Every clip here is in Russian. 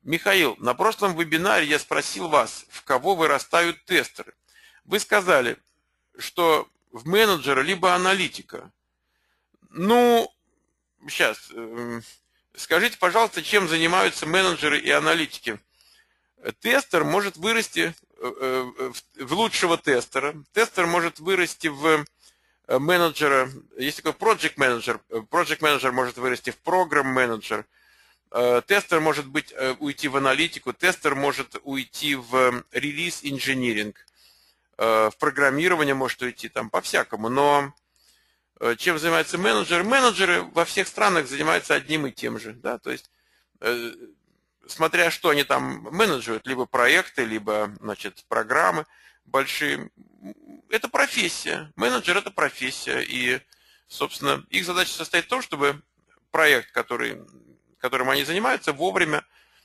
Михаил, на прошлом вебинаре я спросил вас, в кого вырастают тестеры. Вы сказали, что в менеджера либо аналитика. Ну, сейчас, скажите, пожалуйста, чем занимаются менеджеры и аналитики? Тестер может вырасти в лучшего тестера. Тестер может вырасти в менеджера. Есть такой project менеджер. Project менеджер может вырасти в программ менеджер. Тестер может уйти в аналитику. Тестер может уйти в релиз инжиниринг. В программирование может уйти там по-всякому. Но чем занимаются менеджеры? Менеджеры во всех странах занимаются одним и тем же. Да? То есть смотря что они там менеджируют, либо проекты, либо, значит, программы большие. Это профессия. Менеджер – это профессия. И, собственно, их задача состоит в том, чтобы проект, которым они занимаются, вовремя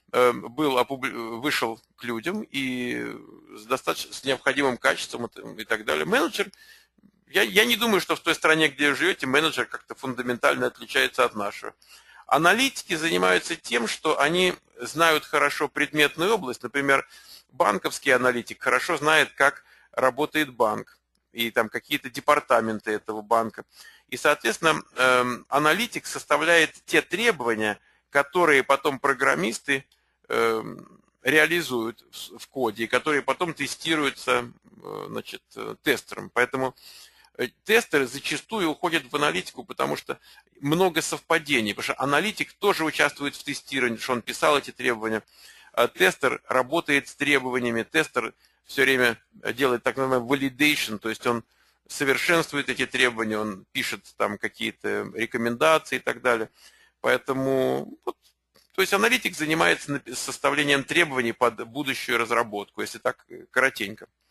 вышел к людям и с необходимым качеством и так далее. Менеджер, я не думаю, что в той стране, где вы живете, менеджер как-то фундаментально отличается от нашего. Аналитики занимаются тем, что они знают хорошо предметную область. Например, банковский аналитик хорошо знает, как работает банк и там какие-то департаменты этого банка. И, соответственно, аналитик составляет те требования, которые потом программисты реализуют в коде, и которые потом тестируются, значит, тестером. Поэтому тестеры зачастую уходят в аналитику, потому что много совпадений, потому что аналитик тоже участвует в тестировании, что он писал эти требования. А тестер работает с требованиями, тестер все время делает так называемый validation, то есть он совершенствует эти требования, он пишет там какие-то рекомендации и так далее. Поэтому, то есть аналитик занимается составлением требований под будущую разработку, если так коротенько.